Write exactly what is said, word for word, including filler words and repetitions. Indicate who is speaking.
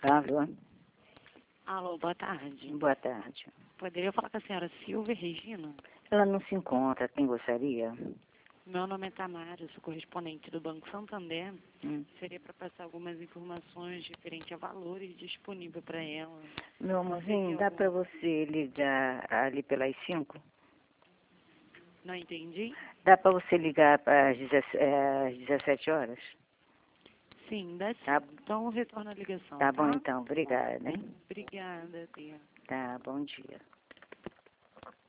Speaker 1: Alô?
Speaker 2: Alô, boa tarde.
Speaker 1: Boa tarde.
Speaker 2: Poderia falar com a senhora Silvia Regina?
Speaker 1: Ela não se encontra. Quem gostaria?
Speaker 2: Meu nome é Tamara, eu sou correspondente do Banco Santander.
Speaker 1: Hum.
Speaker 2: Seria para passar algumas informações referentes a valores disponíveis para ela.
Speaker 1: Meu amorzinho,
Speaker 2: Seria
Speaker 1: dá
Speaker 2: algum-
Speaker 1: para você ligar ali pelas cinco?
Speaker 2: Não entendi?
Speaker 1: Dá para você ligar para as dezessete horas?
Speaker 2: Sim, dá sim.
Speaker 1: Tá.
Speaker 2: Então eu retorno a ligação,
Speaker 1: Tá
Speaker 2: tá?
Speaker 1: bom então, obrigada, hein?
Speaker 2: Obrigada, tia.
Speaker 1: Tá, bom dia.